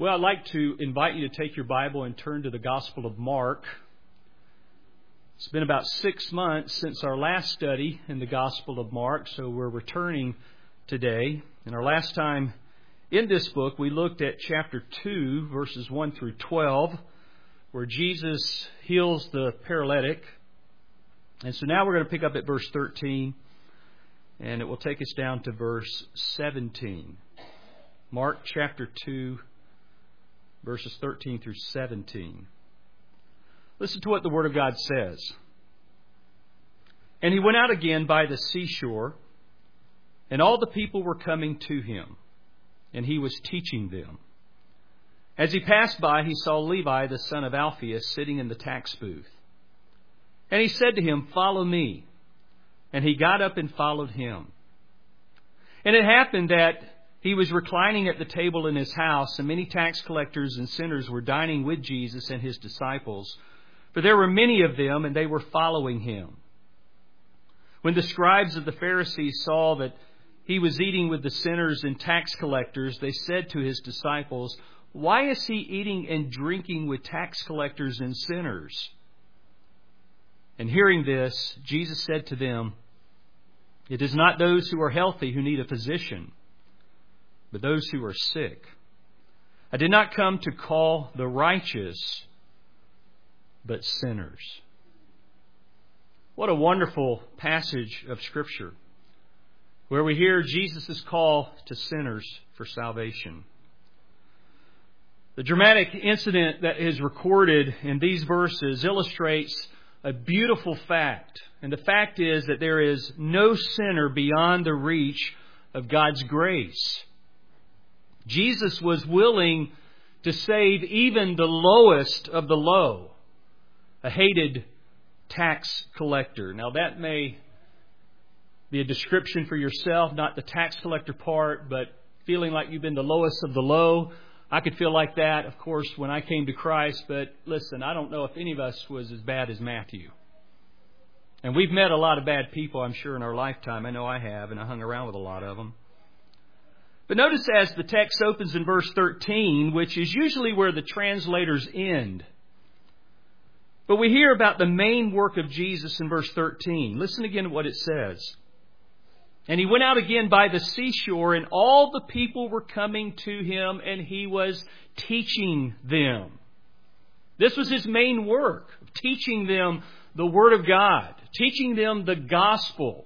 Well, I'd like to invite you to take your Bible and turn to the Gospel of Mark. It's been about 6 months since our last study in the Gospel of Mark, so we're returning today. And our last time in this book, we looked at chapter 2, verses 1 through 12, where Jesus heals the paralytic. And so now we're going to pick up at verse 13, and it will take us down to verse 17. Mark chapter 2, verses 13 through 17. Listen to what the Word of God says. And he went out again by the seashore, and all the people were coming to him, and he was teaching them. As he passed by, he saw Levi, the son of Alphaeus, sitting in the tax booth. And he said to him, "Follow me." And he got up and followed him. And it happened that he was reclining at the table in his house, and many tax collectors and sinners were dining with Jesus and his disciples. For there were many of them, and they were following him. When the scribes of the Pharisees saw that he was eating with the sinners and tax collectors, they said to his disciples, "Why is he eating and drinking with tax collectors and sinners?" And hearing this, Jesus said to them, "It is not those who are healthy who need a physician, but those who are sick. I did not come to call the righteous, but sinners." What a wonderful passage of Scripture, where we hear Jesus' call to sinners for salvation. The dramatic incident that is recorded in these verses illustrates a beautiful fact. And the fact is that there is no sinner beyond the reach of God's grace. Jesus was willing to save even the lowest of the low, a hated tax collector. Now that may be a description for yourself, not the tax collector part, but feeling like you've been the lowest of the low. I could feel like that, of course, when I came to Christ, but listen, I don't know if any of us was as bad as Matthew. And we've met a lot of bad people, I'm sure, in our lifetime. I know I have, and I hung around with a lot of them. But notice as the text opens in verse 13, which is usually where the translators end. But we hear about the main work of Jesus in verse 13. Listen again to what it says. And he went out again by the seashore, and all the people were coming to him, and he was teaching them. This was his main work, teaching them the Word of God, teaching them the gospel.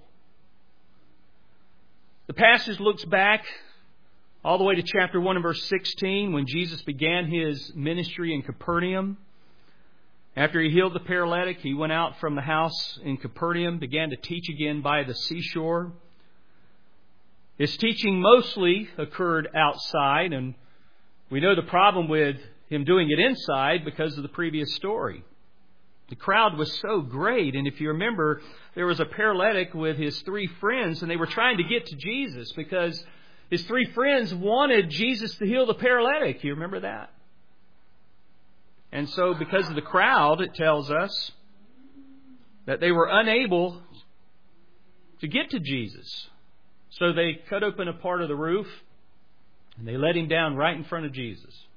The passage looks back all the way to chapter 1 and verse 16, when Jesus began his ministry in Capernaum. After he healed the paralytic, he went out from the house in Capernaum, began to teach again by the seashore. His teaching mostly occurred outside, and we know the problem with him doing it inside because of the previous story. The crowd was so great, and if you remember, there was a paralytic with his 3 friends, and they were trying to get to Jesus because his 3 friends wanted Jesus to heal the paralytic. You remember that? And so because of the crowd, it tells us that they were unable to get to Jesus. So they cut open a part of the roof, and they let him down right in front of Jesus.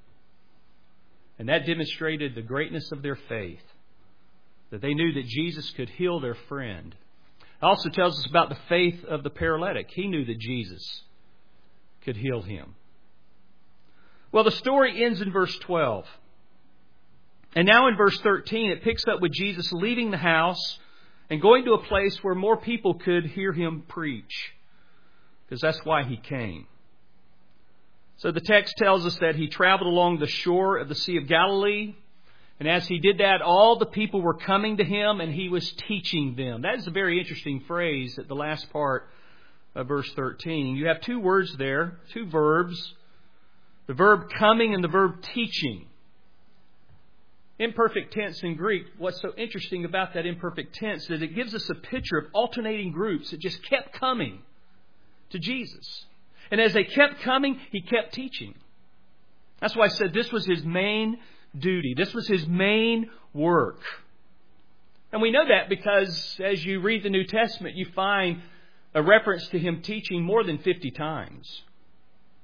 And that demonstrated the greatness of their faith, that they knew that Jesus could heal their friend. It also tells us about the faith of the paralytic. He knew that Jesus could heal him. Well, the story ends in verse 12. And now in verse 13, it picks up with Jesus leaving the house and going to a place where more people could hear him preach, because that's why he came. So the text tells us that he traveled along the shore of the Sea of Galilee. And as he did that, all the people were coming to him, and he was teaching them. That is a very interesting phrase at the last part of verse 13. You have 2 words there, 2 verbs. The verb coming and the verb teaching. Imperfect tense in Greek, what's so interesting about that imperfect tense is that it gives us a picture of alternating groups that just kept coming to Jesus. And as they kept coming, he kept teaching. That's why I said this was his main duty. This was his main work. And we know that because as you read the New Testament, you find a reference to him teaching more than 50 times.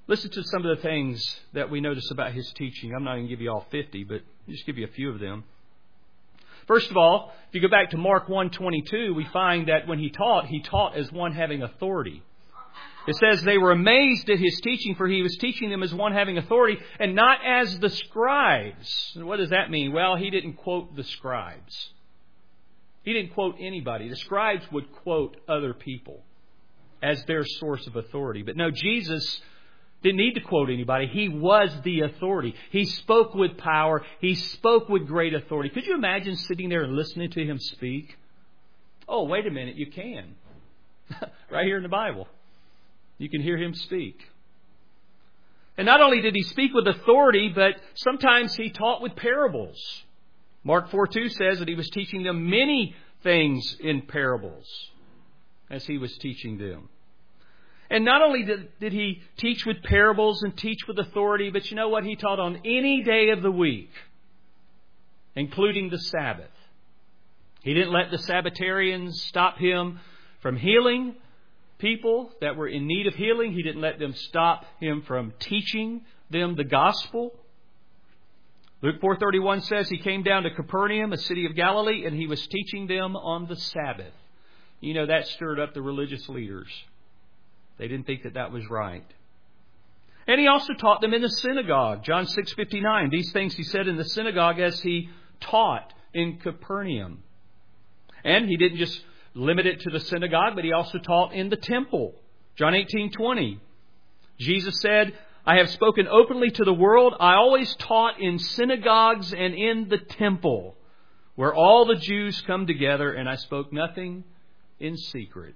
Listen to some of the things that we notice about His teaching. I'm not going to give you all 50, but I'll just give you a few of them. First of all, if you go back to Mark 1:22, we find that when He taught as one having authority. It says they were amazed at His teaching, for He was teaching them as one having authority and not as the scribes. And what does that mean? Well, He didn't quote the scribes. He didn't quote anybody. The scribes would quote other people as their source of authority. But no, Jesus didn't need to quote anybody. He was the authority. He spoke with power. He spoke with great authority. Could you imagine sitting there and listening to Him speak? Oh, wait a minute, you can. Right here in the Bible. You can hear Him speak. And not only did He speak with authority, but sometimes He taught with parables. Mark 4:2 says that He was teaching them many things in parables as He was teaching them. And not only did He teach with parables and teach with authority, but you know what? He taught on any day of the week, including the Sabbath. He didn't let the Sabbatarians stop Him from healing people that were in need of healing. He didn't let them stop Him from teaching them the gospel. Luke 4:31 says He came down to Capernaum, a city of Galilee, and He was teaching them on the Sabbath. You know, that stirred up the religious leaders. They didn't think that that was right. And He also taught them in the synagogue. John 6:59. These things He said in the synagogue as He taught in Capernaum. And He didn't just limit it to the synagogue, but He also taught in the temple. John 18:20. Jesus said, I have spoken openly to the world. I always taught in synagogues and in the temple, where all the Jews come together, and I spoke nothing in secret.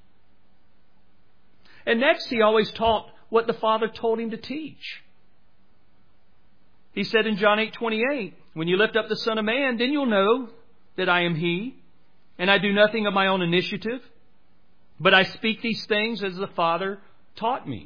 And next, He always taught what the Father told Him to teach. He said in John 8:28, when you lift up the Son of Man, then you'll know that I am He, and I do nothing of my own initiative, but I speak these things as the Father taught me.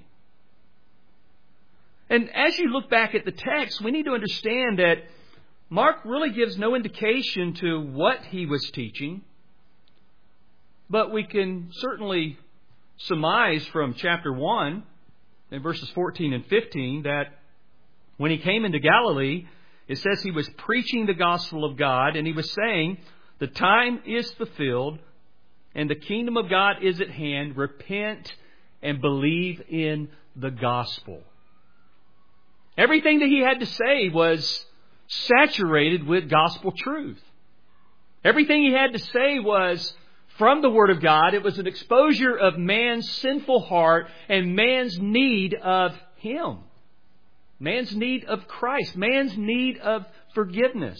And as you look back at the text, we need to understand that Mark really gives no indication to what he was teaching, but we can certainly surmise from chapter 1 and verses 14 and 15 that when He came into Galilee, it says He was preaching the gospel of God, and He was saying, the time is fulfilled and the kingdom of God is at hand. Repent and believe in the gospel. Everything that He had to say was saturated with gospel truth. Everything He had to say was from the Word of God. It was an exposure of man's sinful heart and man's need of Him. Man's need of Christ. Man's need of forgiveness.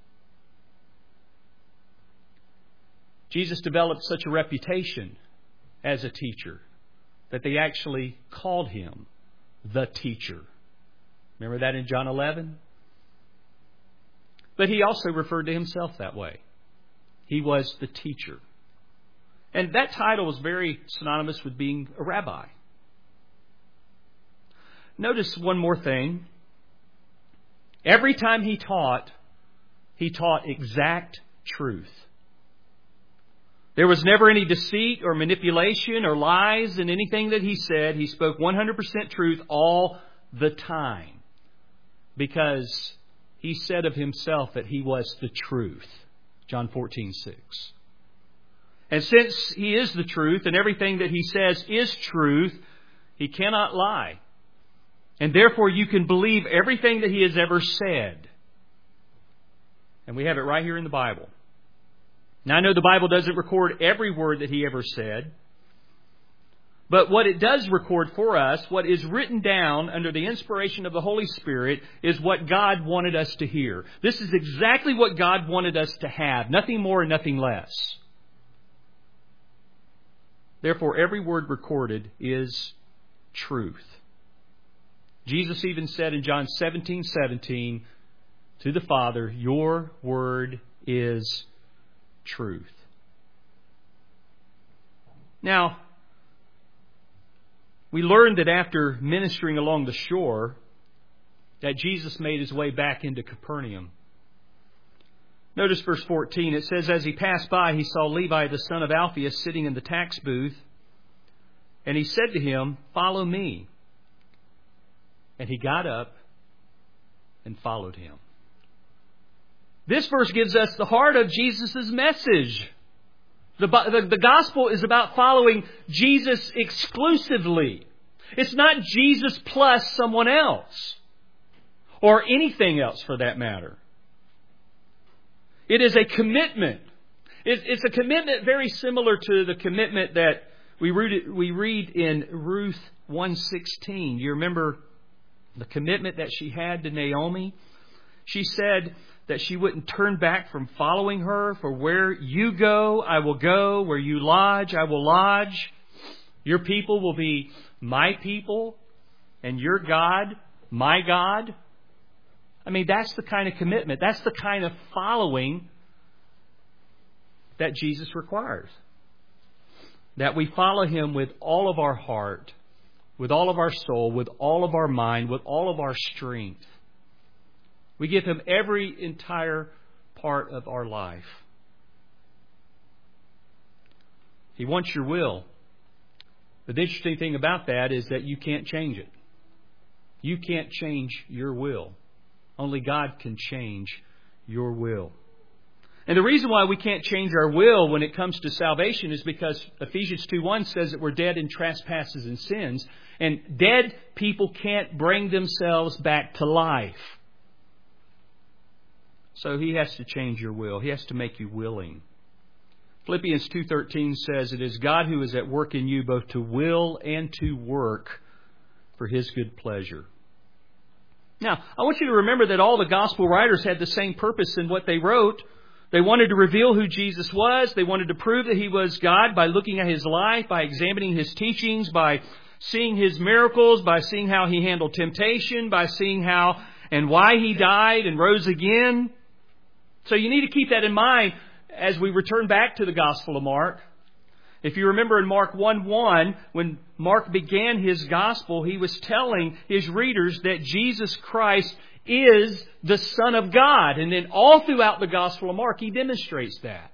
Jesus developed such a reputation as a teacher that they actually called Him the teacher. Remember that in John 11? But He also referred to Himself that way. He was the teacher. And that title was very synonymous with being a rabbi. Notice one more thing. Every time He taught exact truth. There was never any deceit or manipulation or lies in anything that He said. He spoke 100% truth all the time, because He said of Himself that He was the truth. John 14:6. And since He is the truth and everything that He says is truth, He cannot lie. And therefore you can believe everything that He has ever said. And we have it right here in the Bible. Now, I know the Bible doesn't record every word that He ever said. But what it does record for us, what is written down under the inspiration of the Holy Spirit, is what God wanted us to hear. This is exactly what God wanted us to have. Nothing more and nothing less. Therefore, every word recorded is truth. Jesus even said in John 17:17 to the Father, your word is truth. Now, we learned that after ministering along the shore, that Jesus made His way back into Capernaum. Notice verse 14. It says, as He passed by, He saw Levi, the son of Alphaeus, sitting in the tax booth. And He said to him, follow me. And he got up and followed him. This verse gives us the heart of Jesus' message. The gospel is about following Jesus exclusively. It's not Jesus plus someone else. Or anything else for that matter. It is a commitment. It's a commitment very similar to the commitment that we read in Ruth 1:16. You remember the commitment that she had to Naomi? She said that she wouldn't turn back from following her. For where you go, I will go. Where you lodge, I will lodge. Your people will be my people, and your God, my God. I mean, that's the kind of commitment. That's the kind of following that Jesus requires. That we follow Him with all of our heart, with all of our soul, with all of our mind, with all of our strength. We give Him every entire part of our life. He wants your will. But the interesting thing about that is that you can't change it. You can't change your will. Only God can change your will. And the reason why we can't change our will when it comes to salvation is because Ephesians 2:1 says that we're dead in trespasses and sins. And dead people can't bring themselves back to life. So He has to change your will. He has to make you willing. Philippians 2:13 says, it is God who is at work in you both to will and to work for His good pleasure. Now, I want you to remember that all the gospel writers had the same purpose in what they wrote. They wanted to reveal who Jesus was. They wanted to prove that He was God by looking at His life, by examining His teachings, by seeing His miracles, by seeing how He handled temptation, by seeing how and why He died and rose again. So you need to keep that in mind as we return back to the Gospel of Mark. If you remember in Mark 1:1, when Mark began his Gospel, he was telling his readers that Jesus Christ is the Son of God. And then all throughout the Gospel of Mark, he demonstrates that.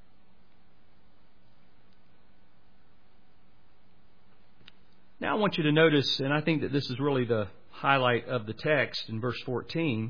Now I want you to notice, and I think that this is really the highlight of the text in verse 14,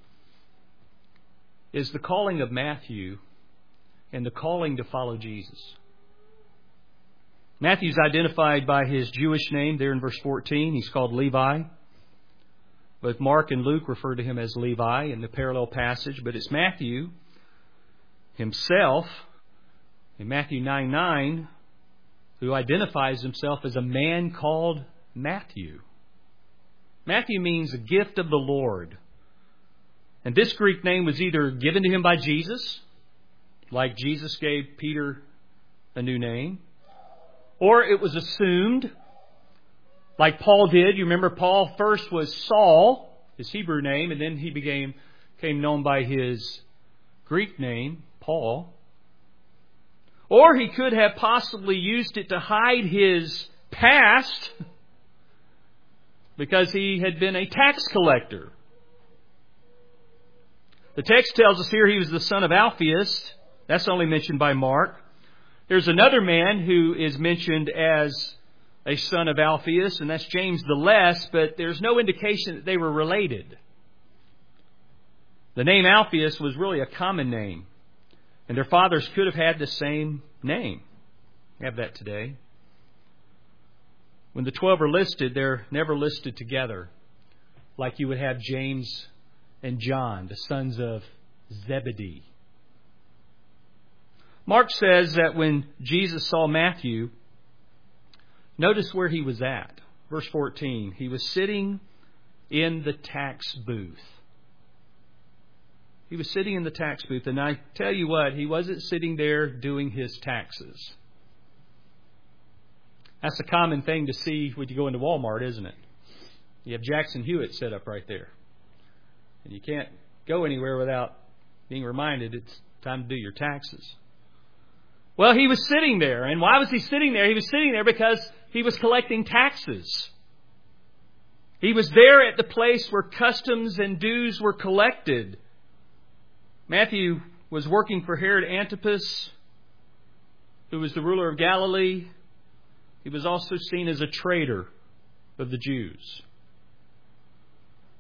is the calling of Matthew and the calling to follow Jesus. Matthew's identified by his Jewish name there in verse 14. He's called Levi. Both Mark and Luke refer to him as Levi in the parallel passage, but it's Matthew himself in Matthew 9:9 who identifies himself as a man called Matthew. Matthew means a gift of the Lord. And this Greek name was either given to him by Jesus, like Jesus gave Peter a new name, or it was assumed, like Paul did. You remember Paul first was Saul, his Hebrew name, and then he became known by his Greek name, Paul. Or he could have possibly used it to hide his past because he had been a tax collector. The text tells us here he was the son of Alphaeus. That's only mentioned by Mark. There's another man who is mentioned as a son of Alphaeus, and that's James the Less, but there's no indication that they were related. The name Alphaeus was really a common name, and their fathers could have had the same name. We have that today. When the 12 are listed, they're never listed together, like you would have James and John, the sons of Zebedee. Mark says that when Jesus saw Matthew, notice where he was at. Verse 14, he was sitting in the tax booth. He was sitting in the tax booth, and I tell you what, he wasn't sitting there doing his taxes. That's a common thing to see when you go into Walmart, isn't it? You have Jackson Hewitt set up right there. And you can't go anywhere without being reminded it's time to do your taxes. Well, he was sitting there. And why was he sitting there? He was sitting there because he was collecting taxes. He was there at the place where customs and dues were collected. Matthew was working for Herod Antipas, who was the ruler of Galilee. He was also seen as a traitor of the Jews.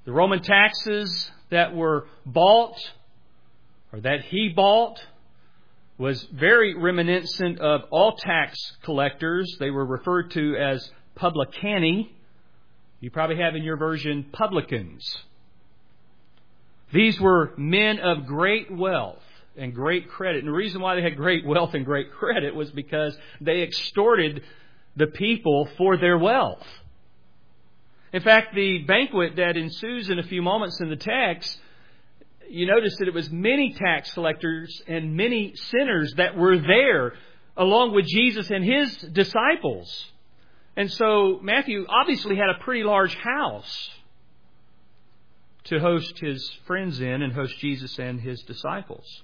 The Roman taxes that were bought, or that he bought, was very reminiscent of all tax collectors. They were referred to as publicani. You probably have in your version publicans. These were men of great wealth and great credit. And the reason why they had great wealth and great credit was because they extorted the people for their wealth. In fact, the banquet that ensues in a few moments in the text, you notice that it was many tax collectors and many sinners that were there along with Jesus and His disciples. And so Matthew obviously had a pretty large house to host his friends in and host Jesus and His disciples.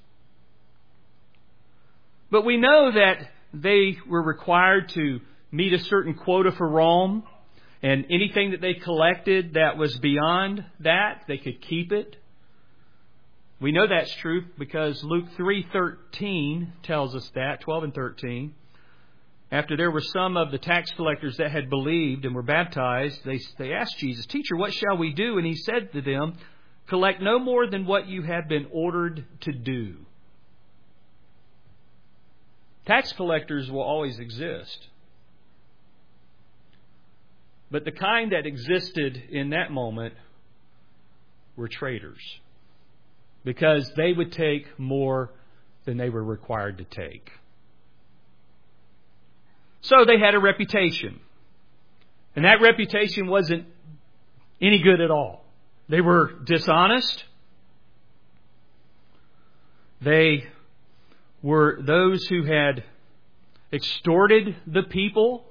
But we know that they were required to meet a certain quota for Rome, and anything that they collected that was beyond that, they could keep it. We know that's true because Luke 3:13 tells us that, 12 and 13. After there were some of the tax collectors that had believed and were baptized, they asked Jesus, "Teacher, what shall we do?" And He said to them, "Collect no more than what you have been ordered to do." Tax collectors will always exist. But the kind that existed in that moment were traitors, because they would take more than they were required to take. So they had a reputation. And that reputation wasn't any good at all. They were dishonest. They were those who had extorted the people.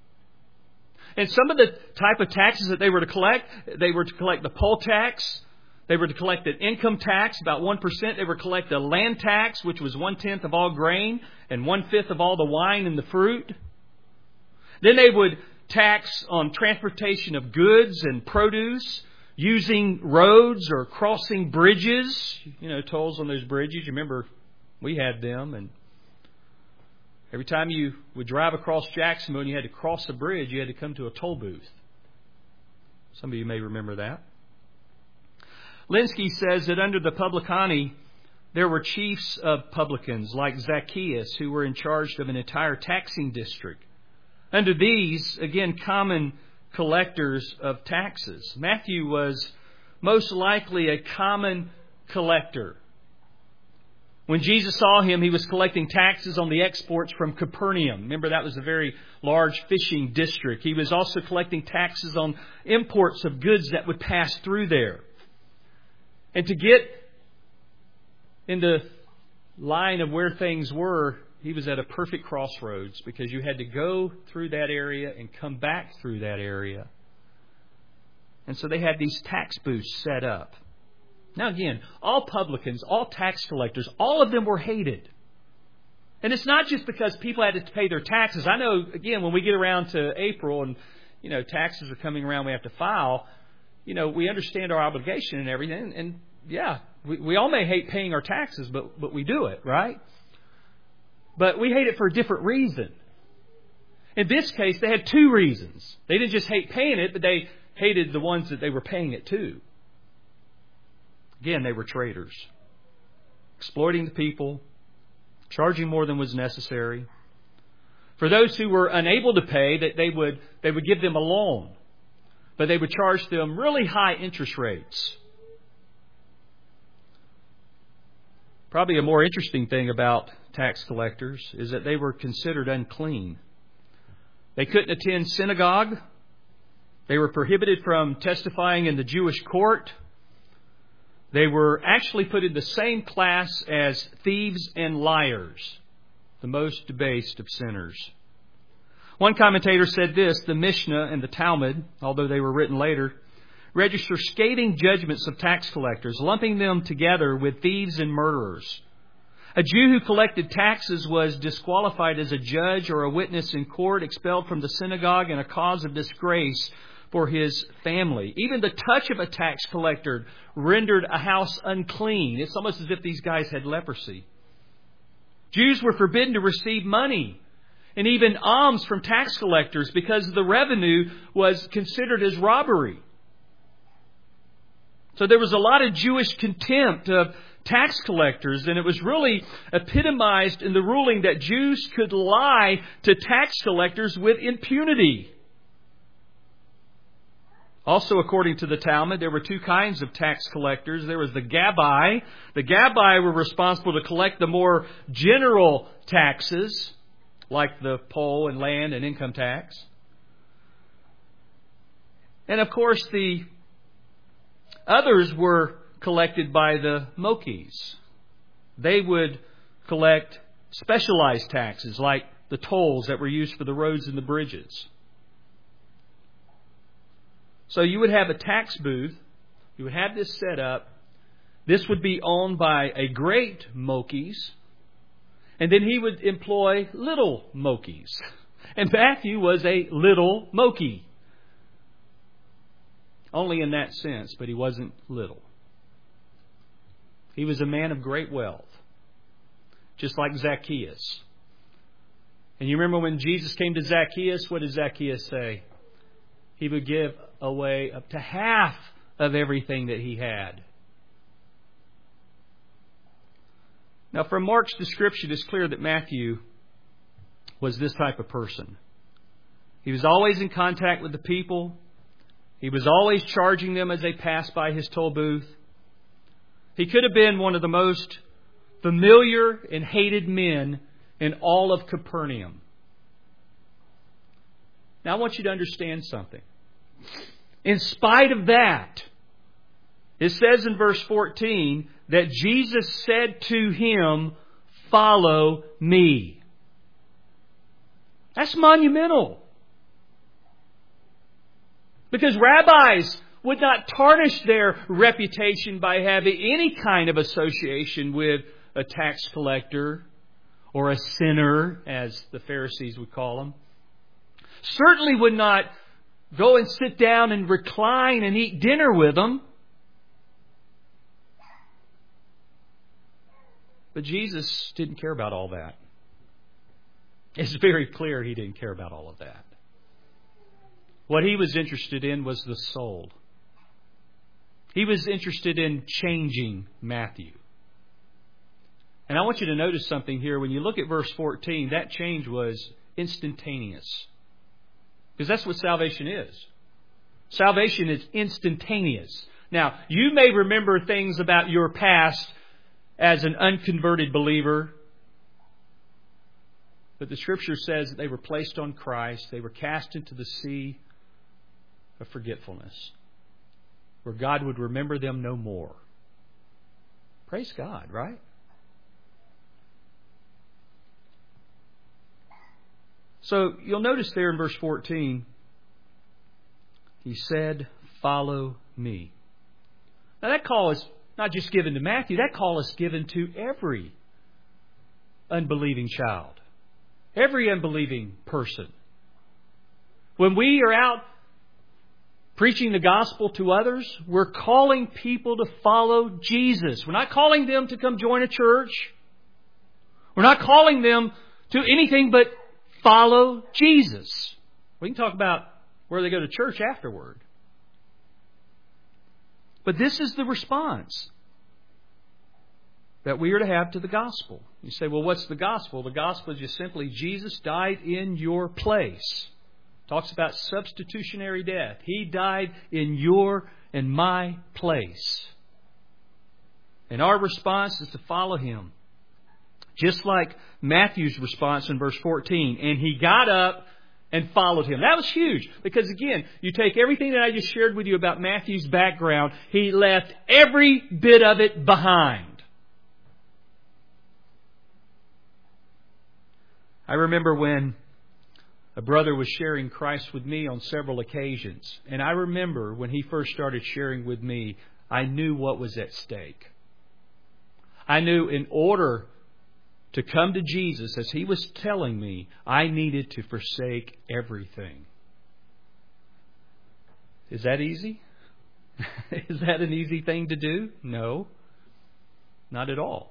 And some of the type of taxes that they were to collect the poll tax. They were to collect an income tax, about 1%. They were to collect a land tax, which was 1/10 of all grain and 1/5 of all the wine and the fruit. Then they would tax on transportation of goods and produce, using roads or crossing bridges. You know, tolls on those bridges. You remember we had them, and every time you would drive across Jacksonville and you had to cross a bridge, you had to come to a toll booth. Some of you may remember that. Linsky says that under the publicani, there were chiefs of publicans like Zacchaeus who were in charge of an entire taxing district. Under these, again, common collectors of taxes. Matthew was most likely a common collector. When Jesus saw him, He was collecting taxes on the exports from Capernaum. Remember, that was a very large fishing district. He was also collecting taxes on imports of goods that would pass through there. And to get in the line of where things were, he was at a perfect crossroads, because you had to go through that area and come back through that area. And so they had these tax booths set up. Now again, all publicans, all tax collectors, all of them were hated. And it's not just because people had to pay their taxes. I know, again, when we get around to April and, taxes are coming around, we have to file, we understand our obligation and everything. And yeah, we all may hate paying our taxes, but we do it, right? But we hate it for a different reason. In this case, they had two reasons. They didn't just hate paying it, but they hated the ones that they were paying it to. Again, they were traitors, exploiting the people, charging more than was necessary. For those who were unable to pay, that they would give them a loan, but they would charge them really high interest rates. Probably a more interesting thing about tax collectors is that they were considered unclean. They couldn't attend synagogue. They were prohibited from testifying in the Jewish court. They were actually put in the same class as thieves and liars, the most debased of sinners. One commentator said this: the Mishnah and the Talmud, although they were written later, register scathing judgments of tax collectors, lumping them together with thieves and murderers. A Jew who collected taxes was disqualified as a judge or a witness in court, expelled from the synagogue, and a cause of disgrace for his family. Even the touch of a tax collector rendered a house unclean. It's almost as if these guys had leprosy. Jews were forbidden to receive money and even alms from tax collectors because the revenue was considered as robbery. So there was a lot of Jewish contempt of tax collectors, and it was really epitomized in the ruling that Jews could lie to tax collectors with impunity. Also, according to the Talmud, there were two kinds of tax collectors. There was the Gabbai. The Gabbai were responsible to collect the more general taxes, like the poll and land and income tax. And of course, the others were collected by the Mokis. They would collect specialized taxes, like the tolls that were used for the roads and the bridges. So you would have a tax booth. You would have this set up. This would be owned by a great Mokis. And then he would employ little Mokis. And Matthew was a little Moki. Only in that sense, but he wasn't little. He was a man of great wealth. Just like Zacchaeus. And you remember when Jesus came to Zacchaeus, what did Zacchaeus say? He would give away up to half of everything that he had. Now, from Mark's description, it's clear that Matthew was this type of person. He was always in contact with the people. He was always charging them as they passed by his toll booth. He could have been one of the most familiar and hated men in all of Capernaum. Now, I want you to understand something. In spite of that, it says in verse 14 that Jesus said to him, "Follow me." That's monumental. Because rabbis would not tarnish their reputation by having any kind of association with a tax collector or a sinner, as the Pharisees would call him. Certainly would not go and sit down and recline and eat dinner with them. But Jesus didn't care about all that. It's very clear he didn't care about all of that. What he was interested in was the soul. He was interested in changing Matthew. And I want you to notice something here. When you look at verse 14, that change was instantaneous. Because that's what salvation is. Salvation is instantaneous. Now, you may remember things about your past as an unconverted believer. But the Scripture says that they were placed on Christ. They were cast into the sea of forgetfulness, where God would remember them no more. Praise God, right? So you'll notice there in verse 14, he said, "Follow me." Now that call is not just given to Matthew, that call is given to every unbelieving child, every unbelieving person. When we are out preaching the gospel to others, we're calling people to follow Jesus. We're not calling them to come join a church. We're not calling them to anything but follow Jesus. We can talk about where they go to church afterward. But this is the response that we are to have to the gospel. You say, well, what's the gospel? The gospel is just simply Jesus died in your place. Talks about substitutionary death. He died in your and my place. And our response is to follow Him. Just like Matthew's response in verse 14. And he got up and followed Him. That was huge. Because again, you take everything that I just shared with you about Matthew's background. He left every bit of it behind. I remember when a brother was sharing Christ with me on several occasions. And I remember when he first started sharing with me, I knew what was at stake. I knew in order to come to Jesus, as he was telling me, I needed to forsake everything. Is that easy? Is that an easy thing to do? No, not at all.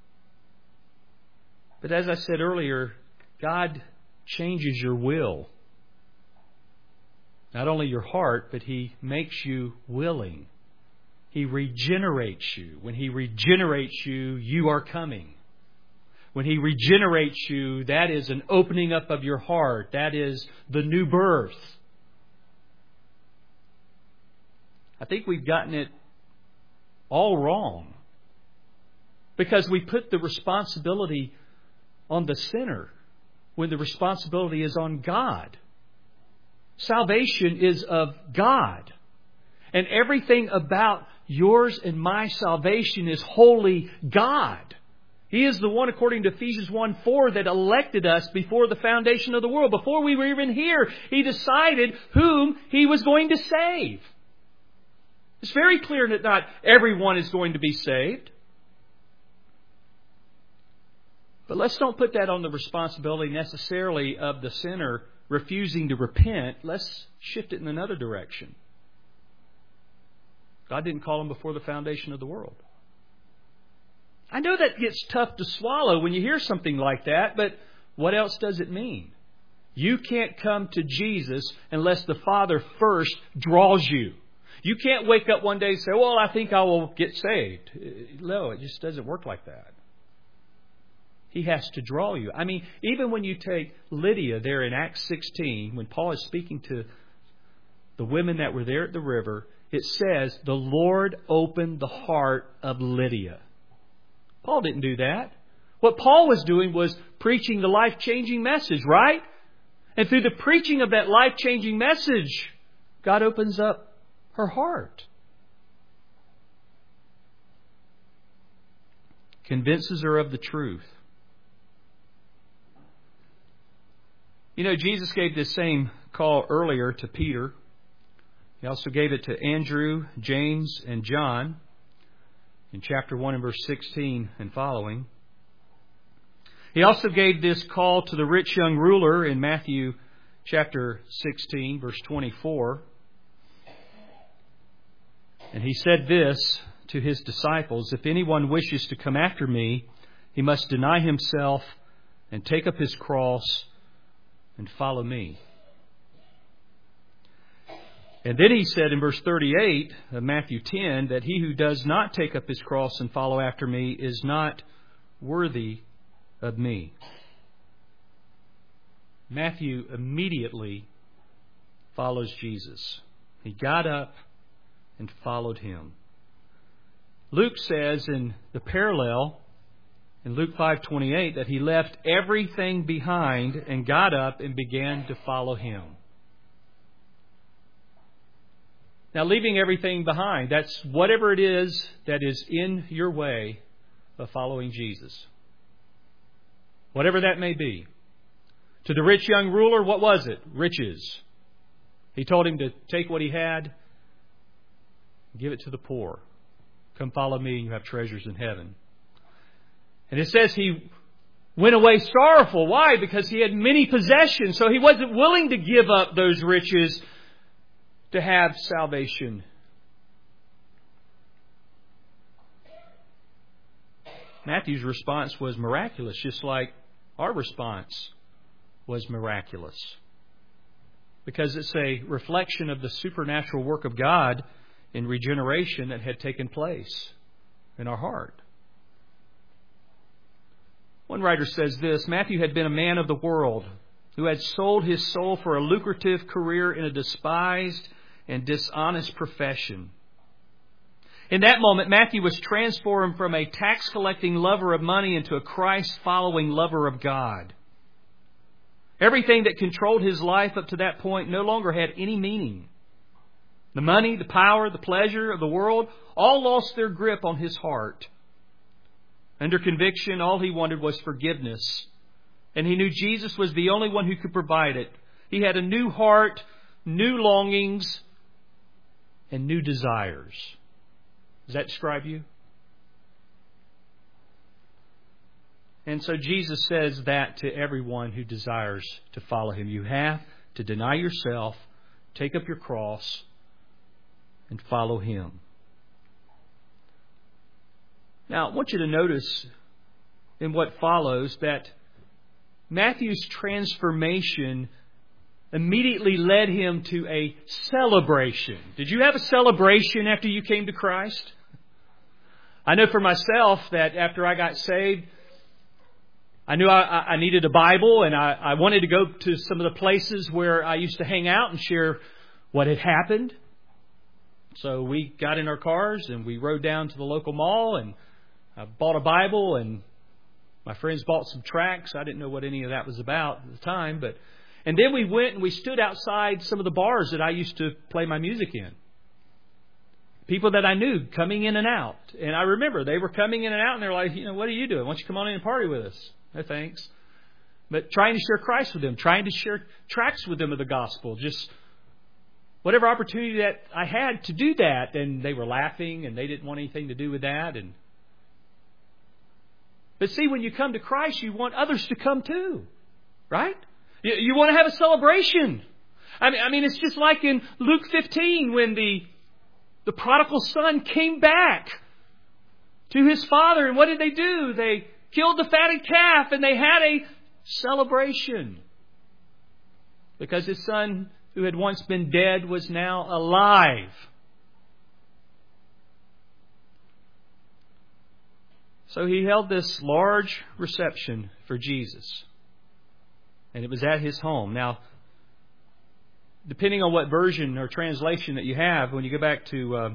But as I said earlier, God changes your will. Not only your heart, but He makes you willing He regenerates you. When He regenerates you, you are coming. When He regenerates you, that is an opening up of your heart. That is the new birth. I think we've gotten it all wrong. Because we put the responsibility on the sinner when the responsibility is on God. Salvation is of God. And everything about yours and my salvation is wholly God. He is the one, according to Ephesians 1:4, that elected us before the foundation of the world. Before we were even here, He decided whom He was going to save. It's very clear that not everyone is going to be saved. But let's don't put that on the responsibility necessarily of the sinner refusing to repent. Let's shift it in another direction. God didn't call him before the foundation of the world. I know that gets tough to swallow when you hear something like that, but what else does it mean? You can't come to Jesus unless the Father first draws you. You can't wake up one day and say, well, I think I will get saved. No, it just doesn't work like that. He has to draw you. I mean, even when you take Lydia there in Acts 16, when Paul is speaking to the women that were there at the river, it says, the Lord opened the heart of Lydia. Paul didn't do that. What Paul was doing was preaching the life-changing message, right? And through the preaching of that life-changing message, God opens up her heart. Convinces her of the truth. You know, Jesus gave this same call earlier to Peter. He also gave it to Andrew, James, and John in chapter 1 and verse 16 and following. He also gave this call to the rich young ruler in Matthew chapter 16, verse 24. And He said this to His disciples, if anyone wishes to come after me, he must deny himself and take up his cross and follow me. And then He said in verse 38 of Matthew 10 that he who does not take up his cross and follow after me is not worthy of me. Matthew immediately follows Jesus. He got up and followed Him. Luke says in the parallel in Luke 5:28 that he left everything behind and got up and began to follow Him. Now, leaving everything behind, that's whatever it is that is in your way of following Jesus. Whatever that may be. To the rich young ruler, what was it? Riches. He told him to take what he had, give it to the poor. Come follow me and you have treasures in heaven. And it says he went away sorrowful. Why? Because he had many possessions. So he wasn't willing to give up those riches to have salvation. Matthew's response was miraculous, just like our response was miraculous. Because it's a reflection of the supernatural work of God in regeneration that had taken place in our heart. One writer says this, Matthew had been a man of the world who had sold his soul for a lucrative career in a despised and dishonest profession. In that moment, Matthew was transformed from a tax-collecting lover of money into a Christ-following lover of God. Everything that controlled his life up to that point no longer had any meaning. The money, the power, the pleasure of the world all lost their grip on his heart. Under conviction, all he wanted was forgiveness. And he knew Jesus was the only one who could provide it. He had a new heart, new longings, and new desires. Does that describe you? And so Jesus says that to everyone who desires to follow Him. You have to deny yourself, take up your cross, and follow Him. Now, I want you to notice in what follows that Matthew's transformation immediately led him to a celebration. Did you have a celebration after you came to Christ? I know for myself that after I got saved, I knew I needed a Bible, and I wanted to go to some of the places where I used to hang out and share what had happened. So we got in our cars and we rode down to the local mall, and I bought a Bible, and my friends bought some tracts. I didn't know what any of that was about at the time, and then we went and we stood outside some of the bars that I used to play my music in. People that I knew coming in and out. And I remember they were coming in and out, and they're like, what are you doing? Why don't you come on in and party with us? No thanks. But trying to share Christ with them, trying to share tracts with them of the gospel, just whatever opportunity that I had to do that. And they were laughing, and they didn't want anything to do with that. But see, when you come to Christ, you want others to come too, right? You want to have a celebration. I mean, it's just like in Luke 15 when the prodigal son came back to his father. And what did they do? They killed the fatted calf and they had a celebration. Because his son, who had once been dead, was now alive. So he held this large reception for Jesus. And it was at his home. Now, depending on what version or translation that you have, when you go back to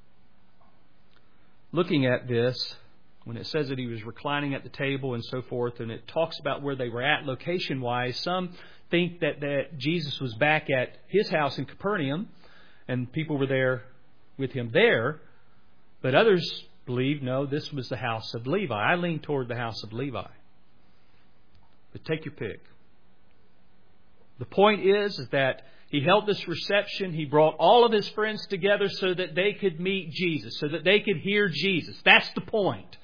looking at this, when it says that he was reclining at the table and so forth, and it talks about where they were at location-wise, some think that Jesus was back at his house in Capernaum, and people were there with him there. But others believe, no, this was the house of Levi. I lean toward the house of Levi. But take your pick. The point is that he held this reception. He brought all of his friends together so that they could meet Jesus, so that they could hear Jesus. That's the point.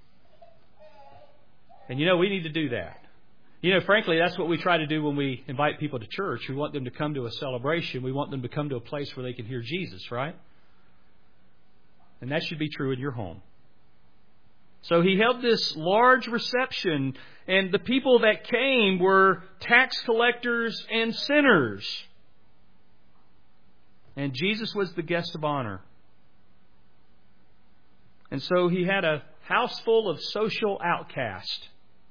And we need to do that. Frankly, that's what we try to do when we invite people to church. We want them to come to a celebration. We want them to come to a place where they can hear Jesus, right? And that should be true in your home. So he held this large reception, and the people that came were tax collectors and sinners. And Jesus was the guest of honor. And so he had a house full of social outcasts.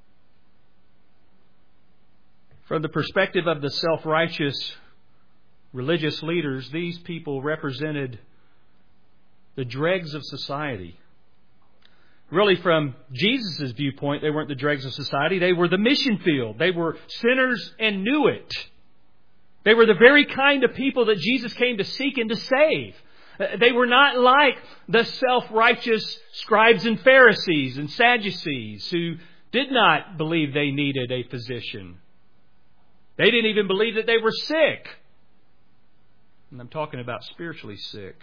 From the perspective of the self-righteous religious leaders, these people represented the dregs of society. Really, from Jesus' viewpoint, they weren't the dregs of society. They were the mission field. They were sinners and knew it. They were the very kind of people that Jesus came to seek and to save. They were not like the self-righteous scribes and Pharisees and Sadducees who did not believe they needed a physician. They didn't even believe that they were sick. And I'm talking about spiritually sick.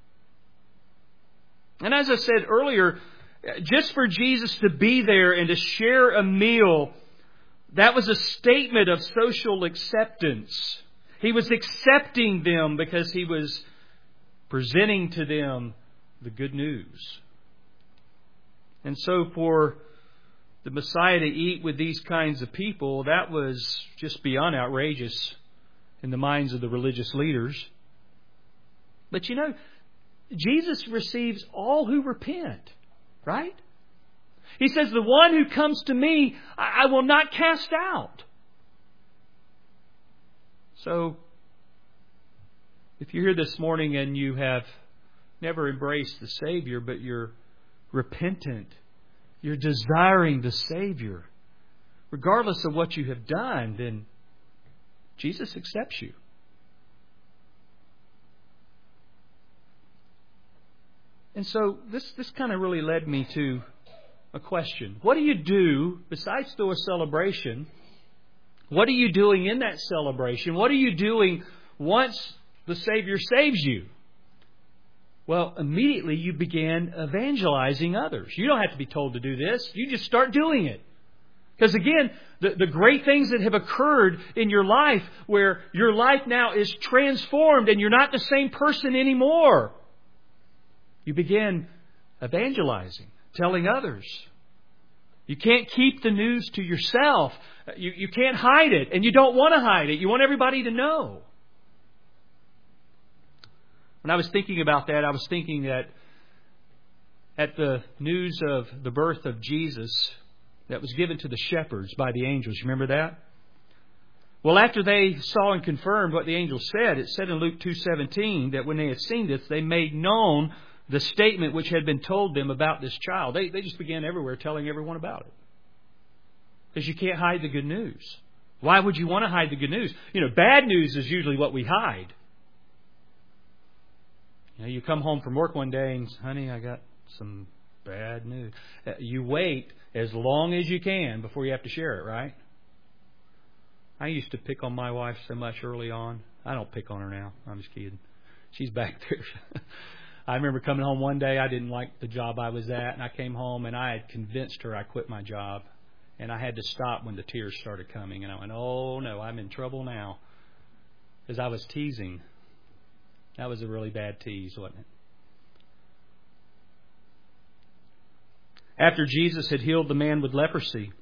And as I said earlier, just for Jesus to be there and to share a meal, that was a statement of social acceptance. He was accepting them because he was presenting to them the good news. And so for the Messiah to eat with these kinds of people, that was just beyond outrageous in the minds of the religious leaders. But Jesus receives all who repent, right? He says, the one who comes to me, I will not cast out. So, if you're here this morning and you have never embraced the Savior, but you're repentant, you're desiring the Savior, regardless of what you have done, then Jesus accepts you. And so this kind of really led me to a question. What do you do, besides through a celebration, what are you doing in that celebration? What are you doing once the Savior saves you? Well, immediately you begin evangelizing others. You don't have to be told to do this. You just start doing it. Because again, the great things that have occurred in your life, where your life now is transformed and you're not the same person anymore. You begin evangelizing, telling others. You can't keep the news to yourself. You can't hide it, and you don't want to hide it. You want everybody to know. When I was thinking about that, I was thinking that at the news of the birth of Jesus that was given to the shepherds by the angels, you remember that? Well, after they saw and confirmed what the angel said, it said in Luke 2:17 that when they had seen this, they made known the statement which had been told them about this child. They just began everywhere telling everyone about it. Because you can't hide the good news. Why would you want to hide the good news? Bad news is usually what we hide. You come home from work one day and, honey, I got some bad news. You wait as long as you can before you have to share it, right? I used to pick on my wife so much early on. I don't pick on her now. I'm just kidding. She's back there. I remember coming home one day. I didn't like the job I was at, and I came home and I had convinced her I quit my job. And I had to stop when the tears started coming. And I went, oh, no, I'm in trouble now. Because I was teasing. That was a really bad tease, wasn't it? After Jesus had healed the man with leprosy,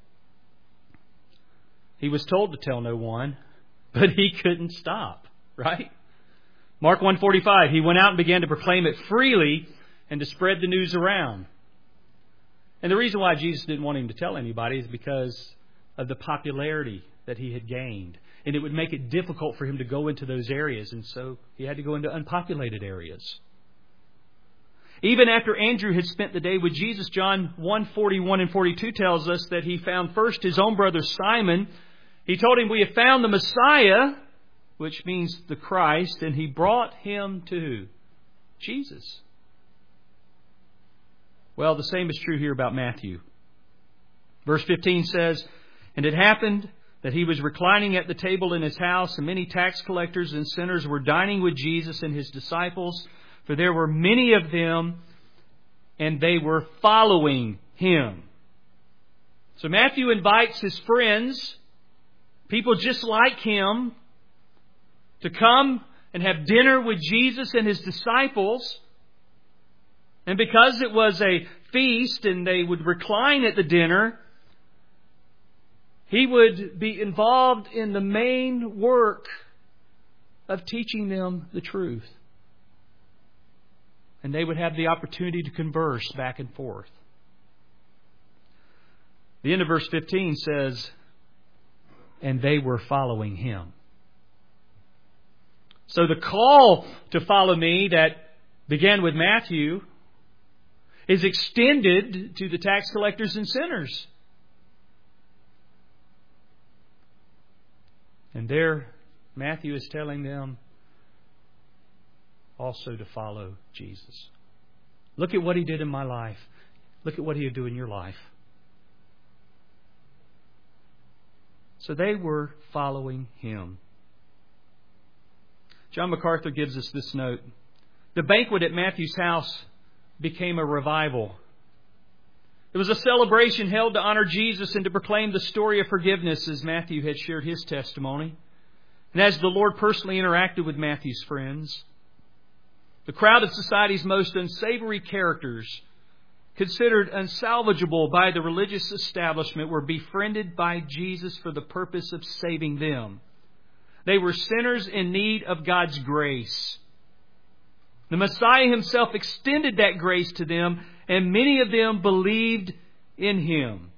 he was told to tell no one, but he couldn't stop, right? Mark 1:45, he went out and began to proclaim it freely and to spread the news around. And the reason why Jesus didn't want him to tell anybody is because of the popularity that he had gained. And it would make it difficult for him to go into those areas. And so he had to go into unpopulated areas. Even after Andrew had spent the day with Jesus, John 1:41 and 42 tells us that he found first his own brother Simon. He told him, we have found the Messiah, which means the Christ. And he brought him to who? Jesus. Well, the same is true here about Matthew. Verse 15 says, and it happened that he was reclining at the table in his house, and many tax collectors and sinners were dining with Jesus and his disciples, for there were many of them, and they were following him. So Matthew invites his friends, people just like him, to come and have dinner with Jesus and his disciples. And because it was a feast and they would recline at the dinner, he would be involved in the main work of teaching them the truth. And they would have the opportunity to converse back and forth. The end of verse 15 says, and they were following him. So the call to follow me that began with Matthew is extended to the tax collectors and sinners. And there, Matthew is telling them also to follow Jesus. Look at what he did in my life. Look at what he'll do in your life. So they were following him. John MacArthur gives us this note. The banquet at Matthew's house became a revival. It was a celebration held to honor Jesus and to proclaim the story of forgiveness, as Matthew had shared his testimony. And as the Lord personally interacted with Matthew's friends, the crowd of society's most unsavory characters, considered unsalvageable by the religious establishment, were befriended by Jesus for the purpose of saving them. They were sinners in need of God's grace. The Messiah himself extended that grace to them, and many of them believed in him.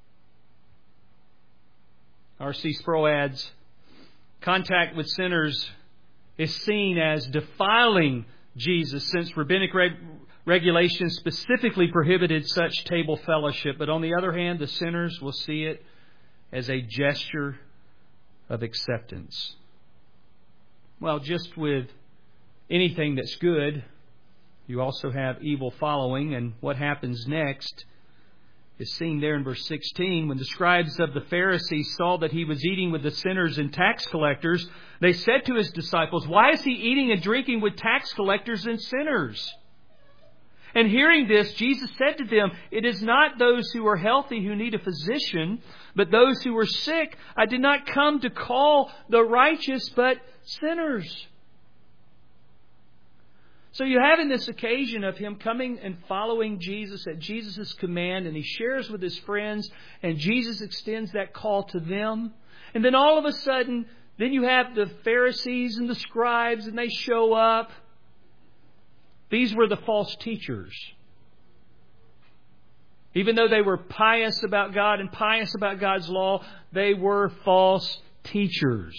R.C. Sproul adds, contact with sinners is seen as defiling Jesus, since rabbinic regulations specifically prohibited such table fellowship. But on the other hand, the sinners will see it as a gesture of acceptance. Well, just with anything that's good, you also have evil following. And what happens next is seen there in verse 16. When the scribes of the Pharisees saw that he was eating with the sinners and tax collectors, they said to his disciples, why is he eating and drinking with tax collectors and sinners? And hearing this, Jesus said to them, it is not those who are healthy who need a physician, but those who are sick. I did not come to call the righteous, but sinners. So you have in this occasion of him coming and following Jesus at Jesus' command, and he shares with his friends, and Jesus extends that call to them. And then all of a sudden, then you have the Pharisees and the scribes, and they show up. These were the false teachers. Even though they were pious about God and pious about God's law, they were false teachers.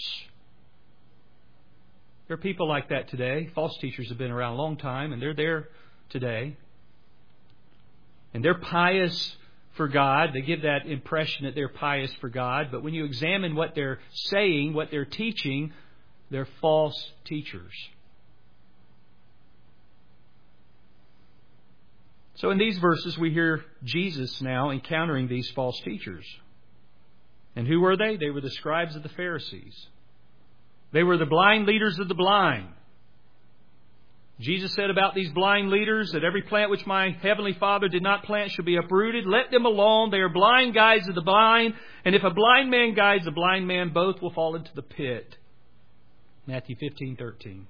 There are people like that today. False teachers have been around a long time, and they're there today. And they're pious for God. They give that impression that they're pious for God. But when you examine what they're saying, what they're teaching, they're false teachers. So in these verses, we hear Jesus now encountering these false teachers. And who were they? They were the scribes of the Pharisees. They were the blind leaders of the blind. Jesus said about these blind leaders that every plant which my heavenly Father did not plant shall be uprooted. Let them alone. They are blind guides of the blind. And if a blind man guides a blind man, both will fall into the pit. Matthew 15:13.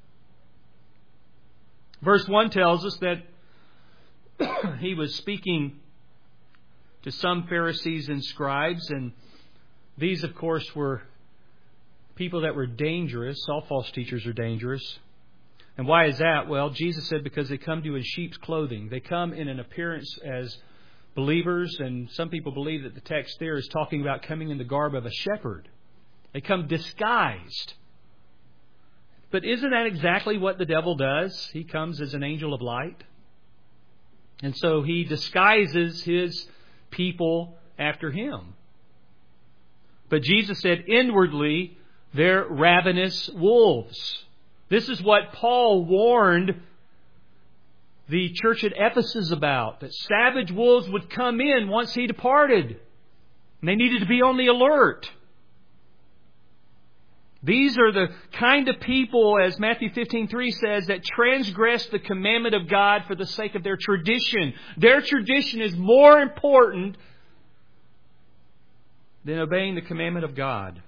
Verse 1 tells us that he was speaking to some Pharisees and scribes. And these, of course, were people that were dangerous. All false teachers are dangerous. And why is that? Well, Jesus said because they come to you in sheep's clothing. They come in an appearance as believers, and some people believe that the text there is talking about coming in the garb of a shepherd. They come disguised. But isn't that exactly what the devil does? He comes as an angel of light. And so he disguises his people after him. But Jesus said inwardly, they're ravenous wolves. This is what Paul warned the church at Ephesus about, that savage wolves would come in once he departed. And they needed to be on the alert. These are the kind of people, as Matthew 15:3 says, that transgress the commandment of God for the sake of their tradition. Their tradition is more important than obeying the commandment of God.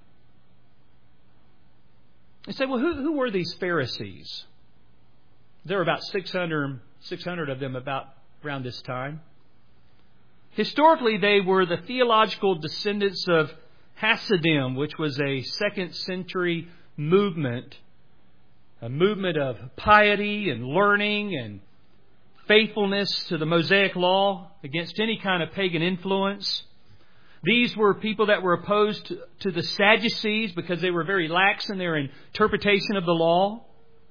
You say, well, who were these Pharisees? There were about 600 of them about around this time. Historically, they were the theological descendants of Hasidim, which was a 2nd century movement. A movement of piety and learning and faithfulness to the Mosaic law against any kind of pagan influence. These were people that were opposed to the Sadducees because they were very lax in their interpretation of the law.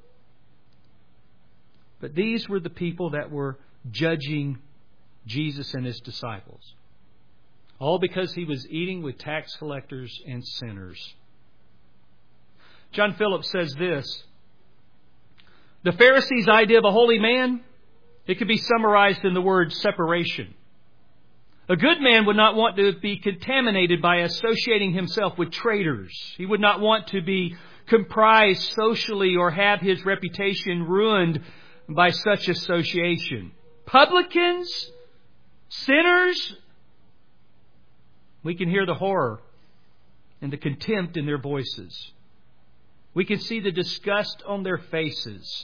But these were the people that were judging Jesus and His disciples. All because He was eating with tax collectors and sinners. John Phillips says this: the Pharisees' idea of a holy man, it could be summarized in the word separation. A good man would not want to be contaminated by associating himself with traitors. He would not want to be comprised socially or have his reputation ruined by such association. Publicans, sinners, we can hear the horror and the contempt in their voices. We can see the disgust on their faces.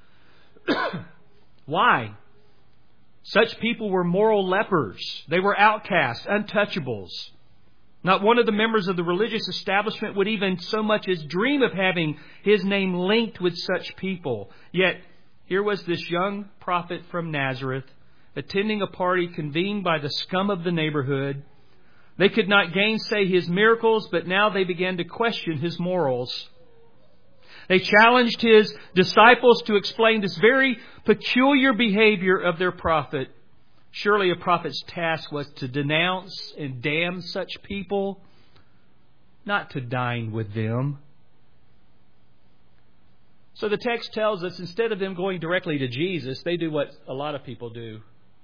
Why? Such people were moral lepers. They were outcasts, untouchables. Not one of the members of the religious establishment would even so much as dream of having his name linked with such people. Yet, here was this young prophet from Nazareth attending a party convened by the scum of the neighborhood. They could not gainsay his miracles, but now they began to question his morals. They challenged His disciples to explain this very peculiar behavior of their prophet. Surely a prophet's task was to denounce and damn such people, not to dine with them. So the text tells us instead of them going directly to Jesus, they do what a lot of people do.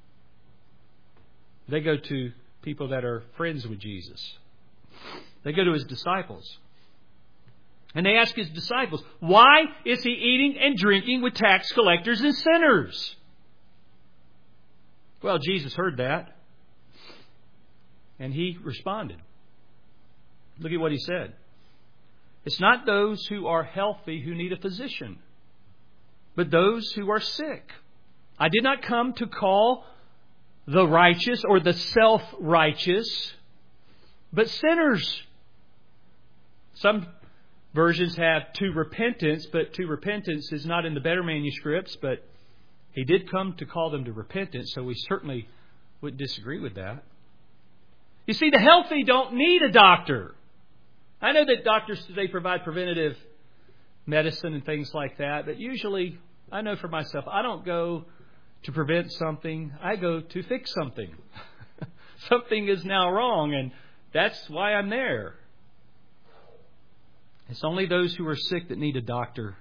They go to people that are friends with Jesus. They go to His disciples. And they ask His disciples, why is He eating and drinking with tax collectors and sinners? Well, Jesus heard that. And He responded. Look at what He said. It's not those who are healthy who need a physician, but those who are sick. I did not come to call the righteous or the self-righteous, but sinners. Some versions have to repentance, but to repentance is not in the better manuscripts, but He did come to call them to repentance, so we certainly wouldn't disagree with that. You see, the healthy don't need a doctor. I know that doctors today provide preventative medicine and things like that, but usually, I know for myself, I don't go to prevent something, I go to fix something. Something is now wrong, and that's why I'm there. It's only those who are sick that need a doctor.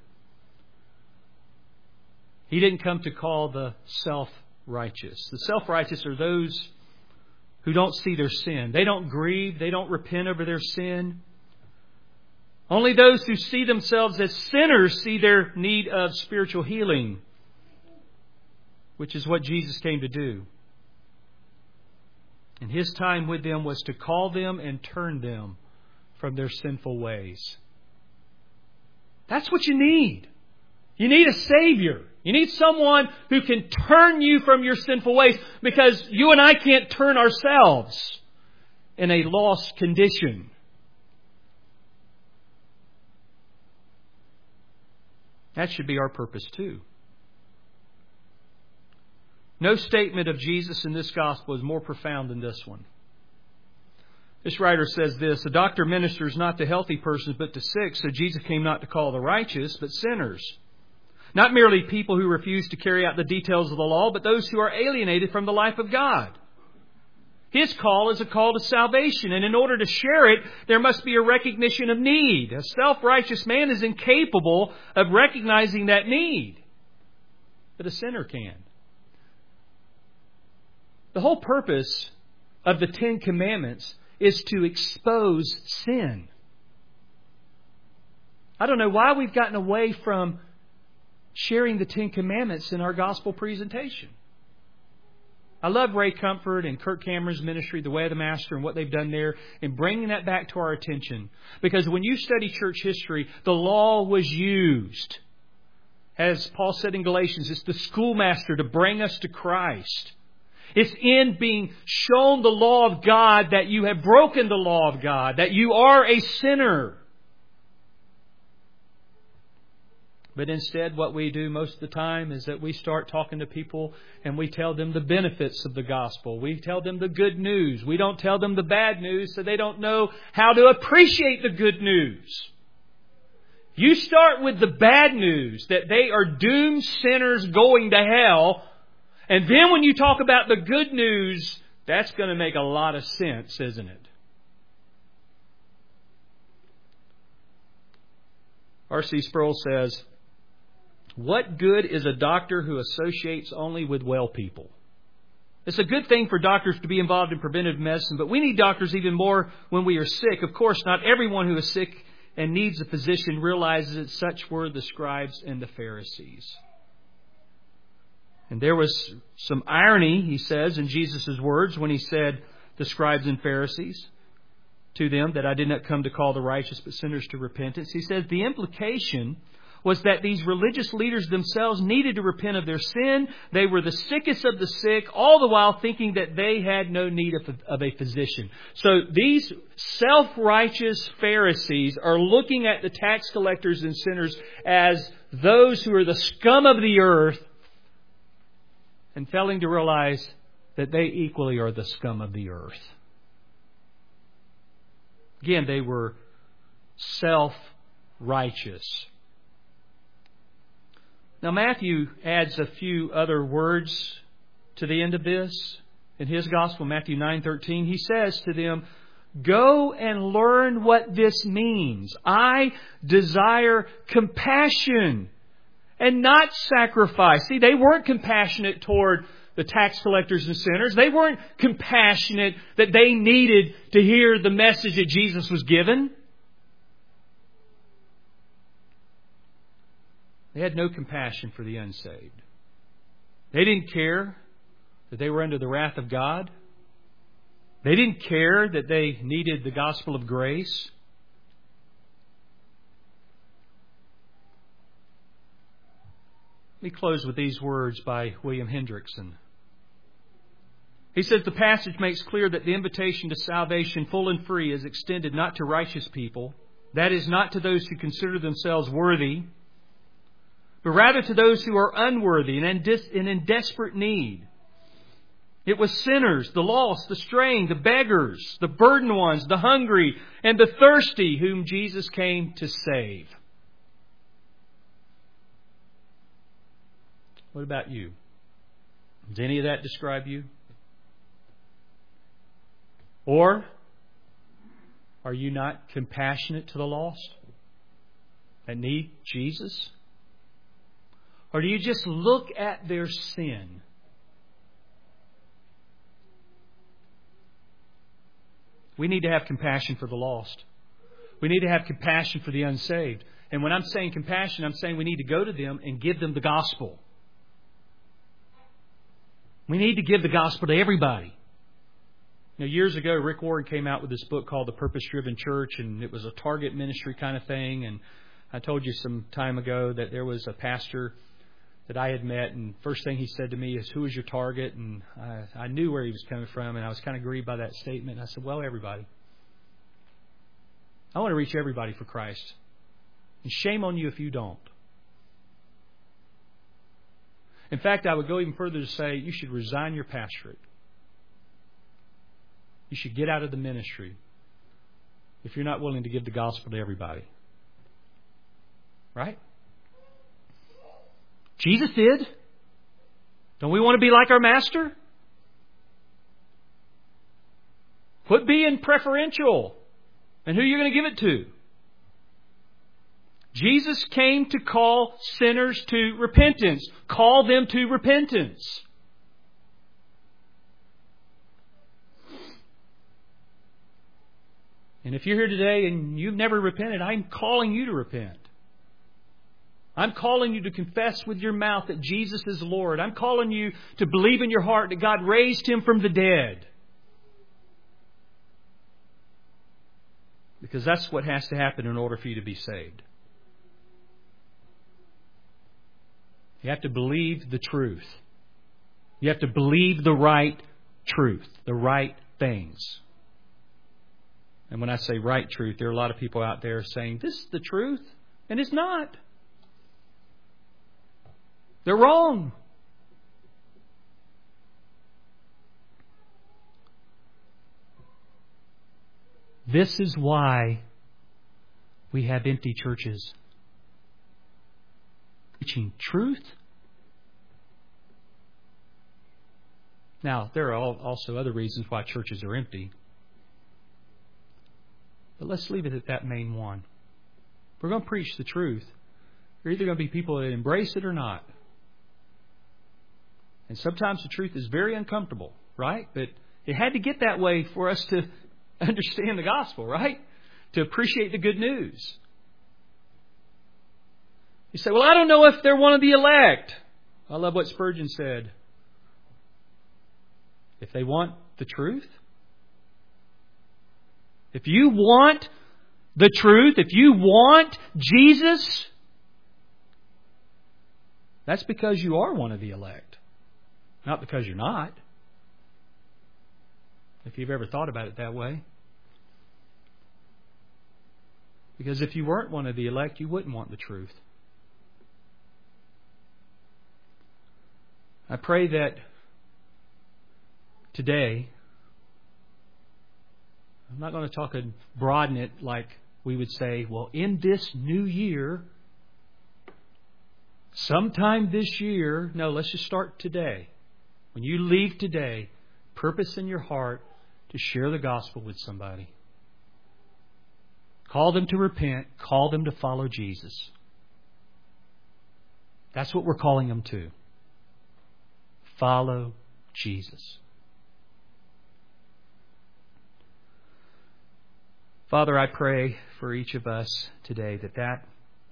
He didn't come to call the self-righteous. The self-righteous are those who don't see their sin. They don't grieve. They don't repent over their sin. Only those who see themselves as sinners see their need of spiritual healing, which is what Jesus came to do. And His time with them was to call them and turn them from their sinful ways. That's what you need. You need a Savior. You need someone who can turn you from your sinful ways, because you and I can't turn ourselves in a lost condition. That should be our purpose too. No statement of Jesus in this gospel is more profound than this one. This writer says this: "A doctor ministers not to healthy persons but to sick, so Jesus came not to call the righteous but sinners. Not merely people who refuse to carry out the details of the law, but those who are alienated from the life of God. His call is a call to salvation, and in order to share it, there must be a recognition of need. A self-righteous man is incapable of recognizing that need, but a sinner can." The whole purpose of the Ten Commandments is to expose sin. I don't know why we've gotten away from sharing the Ten Commandments in our gospel presentation. I love Ray Comfort and Kirk Cameron's ministry, The Way of the Master, and what they've done there in bringing that back to our attention. Because when you study church history, the law was used. As Paul said in Galatians, it's the schoolmaster to bring us to Christ. It's in being shown the law of God that you have broken the law of God, that you are a sinner. But instead, what we do most of the time is that we start talking to people and we tell them the benefits of the gospel. We tell them the good news. We don't tell them the bad news, so they don't know how to appreciate the good news. You start with the bad news, that they are doomed sinners going to hell. And then when you talk about the good news, that's going to make a lot of sense, isn't it? R.C. Sproul says, "What good is a doctor who associates only with well people?" It's a good thing for doctors to be involved in preventive medicine, but we need doctors even more when we are sick. Of course, not everyone who is sick and needs a physician realizes that such were the scribes and the Pharisees. And there was some irony, he says, in Jesus' words when He said, "The scribes and Pharisees," to them, that I did not come to call the righteous but sinners to repentance. He says the implication was that these religious leaders themselves needed to repent of their sin. They were the sickest of the sick, all the while thinking that they had no need of a physician. So these self-righteous Pharisees are looking at the tax collectors and sinners as those who are the scum of the earth, and failing to realize that they equally are the scum of the earth. Again, they were self-righteous. Now, Matthew adds a few other words to the end of this. In his Gospel, Matthew 9:13, he says to them, "Go and learn what this means. I desire compassion and not sacrifice." See, they weren't compassionate toward the tax collectors and sinners. They weren't compassionate that they needed to hear the message that Jesus was given. They had no compassion for the unsaved. They didn't care that they were under the wrath of God. They didn't care that they needed the gospel of grace. Let me close with these words by William Hendrickson. He says the passage makes clear that the invitation to salvation full and free is extended not to righteous people, that is, not to those who consider themselves worthy, but rather to those who are unworthy and in desperate need. It was sinners, the lost, the straying, the beggars, the burdened ones, the hungry, and the thirsty whom Jesus came to save. What about you? Does any of that describe you? Or are you not compassionate to the lost that need Jesus? Or do you just look at their sin? We need to have compassion for the lost. We need to have compassion for the unsaved. And when I'm saying compassion, I'm saying we need to go to them and give them the gospel. We need to give the gospel to everybody. You know, years ago, Rick Warren came out with this book called The Purpose-Driven Church, and it was a target ministry kind of thing. And I told you some time ago that there was a pastor that I had met, and first thing he said to me is, "Who is your target?" And I knew where he was coming from, and I was kind of grieved by that statement. And I said, "Well, everybody. I want to reach everybody for Christ. And shame on you if you don't." In fact, I would go even further to say you should resign your pastorate. You should get out of the ministry if you're not willing to give the gospel to everybody. Right? Jesus did. Don't we want to be like our Master? Quit being preferential. And who you're going to give it to. Jesus came to call sinners to repentance. Call them to repentance. And if you're here today and you've never repented, I'm calling you to repent. I'm calling you to confess with your mouth that Jesus is Lord. I'm calling you to believe in your heart that God raised Him from the dead. Because that's what has to happen in order for you to be saved. You have to believe the truth. You have to believe the right truth, the right things. And when I say right truth, there are a lot of people out there saying, this is the truth, and it's not. They're wrong. This is why we have empty churches. Preaching truth. Now, there are also other reasons why churches are empty. But let's leave it at that main one. We're going to preach the truth. There are either going to be people that embrace it or not. And sometimes the truth is very uncomfortable, right? But it had to get that way for us to understand the gospel, right? To appreciate the good news. You say, well, I don't know if they're one of the elect. I love what Spurgeon said. If they want the truth, if you want the truth, if you want Jesus, that's because you are one of the elect. Not because you're not. If you've ever thought about it that way. Because if you weren't one of the elect, you wouldn't want the truth. I pray that today, I'm not going to talk and broaden it like we would say, well, in this new year, sometime this year. No, let's just start today. When you leave today, purpose in your heart to share the gospel with somebody. Call them to repent. Call them to follow Jesus. That's what we're calling them to. Follow Jesus. Father, I pray for each of us today that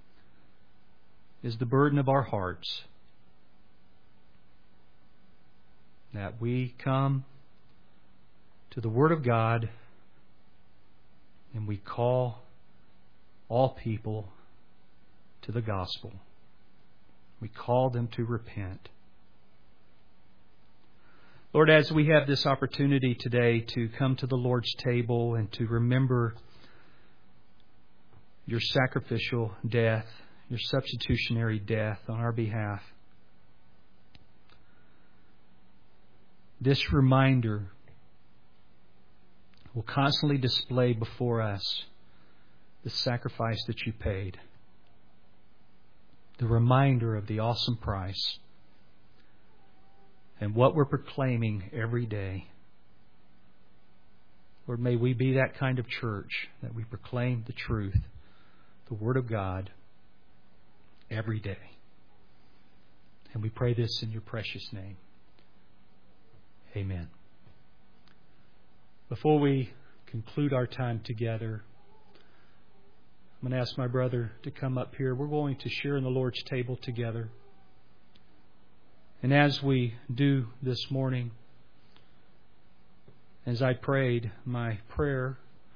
is the burden of our hearts. That we come to the Word of God and we call all people to the gospel. We call them to repent. Lord, as we have this opportunity today to come to the Lord's table and to remember Your sacrificial death, Your substitutionary death on our behalf, this reminder will constantly display before us the sacrifice that You paid. The reminder of the awesome price and what we're proclaiming every day. Lord, may we be that kind of church that we proclaim the truth, the Word of God, every day. And we pray this in Your precious name. Amen. Before we conclude our time together, I'm going to ask my brother to come up here. We're going to share in the Lord's table together. And as we do this morning, as I prayed my prayer,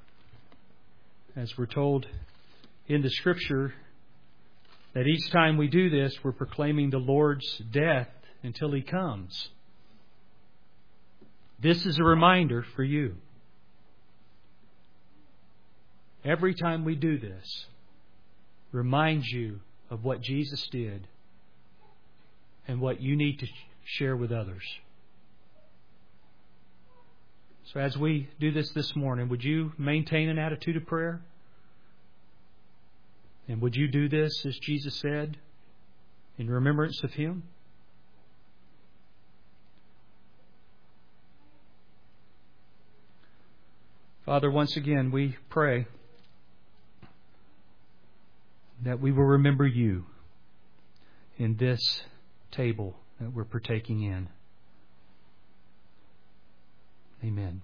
as we're told in the Scripture, that each time we do this, we're proclaiming the Lord's death until He comes. This is a reminder for you. Every time we do this, reminds you of what Jesus did and what you need to share with others. So as we do this morning, would you maintain an attitude of prayer? And would you do this, as Jesus said, in remembrance of Him? Father, once again, we pray that we will remember You in this table that we're partaking in. Amen.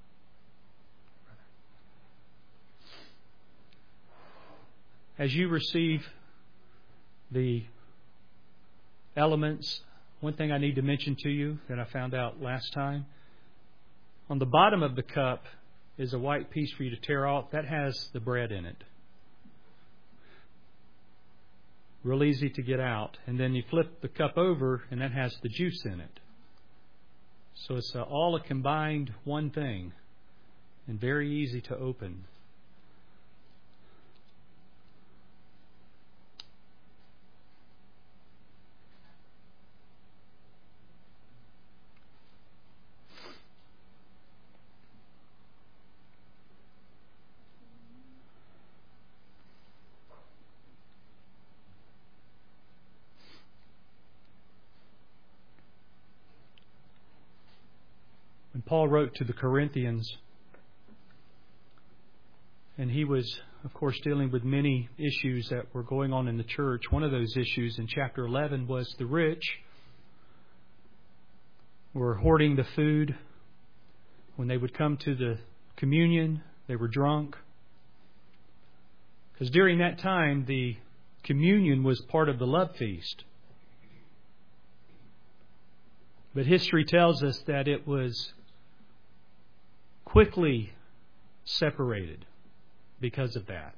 As you receive the elements, one thing I need to mention to you that I found out last time, on the bottom of the cup is a white piece for you to tear off. That has the bread in it. Real easy to get out. And then you flip the cup over and that has the juice in it. So it's all a combined one thing and very easy to open. When Paul wrote to the Corinthians, and he was, of course, dealing with many issues that were going on in the church. One of those issues in chapter 11 was the rich were hoarding the food. When they would come to the communion, they were drunk. Because during that time, the communion was part of the love feast. But history tells us that it was quickly separated because of that.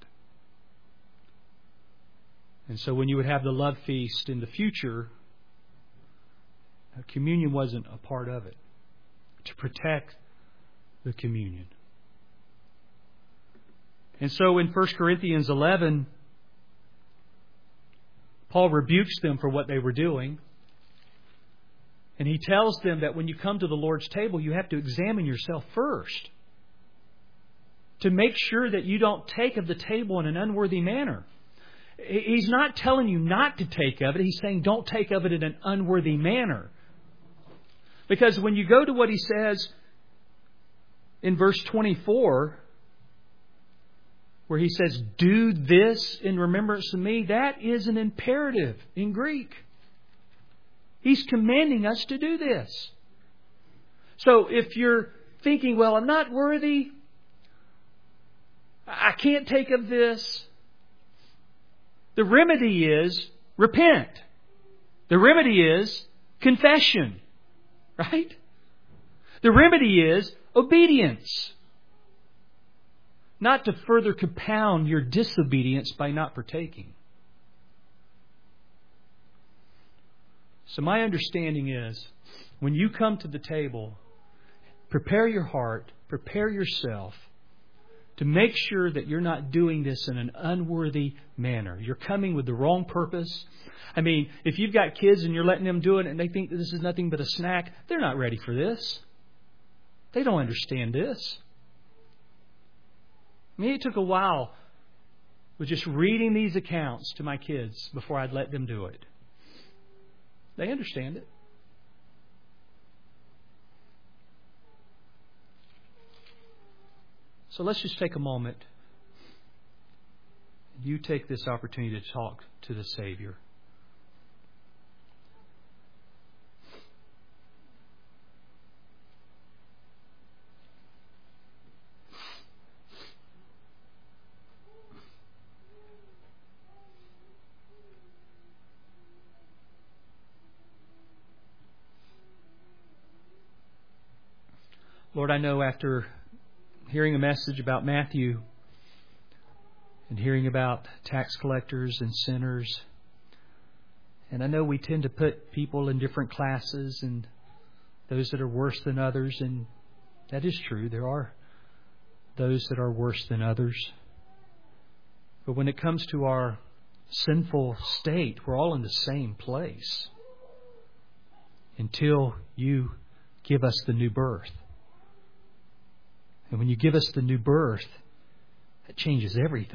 And so when you would have the love feast in the future, communion wasn't a part of it, to protect the communion. And so in 1 Corinthians 11, Paul rebukes them for what they were doing. And he tells them that when you come to the Lord's table, you have to examine yourself first to make sure that you don't take of the table in an unworthy manner. He's not telling you not to take of it. He's saying don't take of it in an unworthy manner. Because when you go to what he says in verse 24, where he says, do this in remembrance of me, that is an imperative in Greek. He's commanding us to do this. So if you're thinking, well, I'm not worthy, I can't take of this, the remedy is repent. The remedy is confession. Right? The remedy is obedience. Not to further compound your disobedience by not partaking. So my understanding is, when you come to the table, prepare your heart, prepare yourself to make sure that you're not doing this in an unworthy manner. You're coming with the wrong purpose. I mean, if you've got kids and you're letting them do it and they think that this is nothing but a snack, they're not ready for this. They don't understand this. I mean, it took a while with just reading these accounts to my kids before I'd let them do it. They understand it. So let's just take a moment. You take this opportunity to talk to the Savior. Lord, I know after hearing a message about Matthew and hearing about tax collectors and sinners, and I know we tend to put people in different classes and those that are worse than others, and that is true. There are those that are worse than others. But when it comes to our sinful state, we're all in the same place until you give us the new birth. And when you give us the new birth, that changes everything.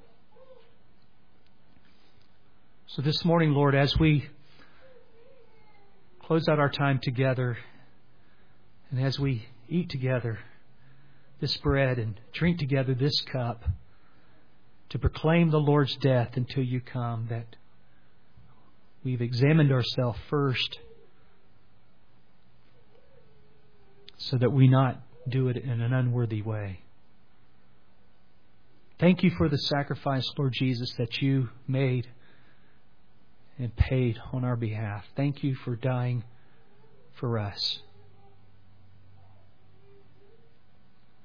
So this morning, Lord, as we close out our time together, and as we eat together this bread and drink together this cup, to proclaim the Lord's death until you come, that we've examined ourselves first so that we not do it in an unworthy way. Thank you for the sacrifice, Lord Jesus, that you made and paid on our behalf. Thank you for dying for us.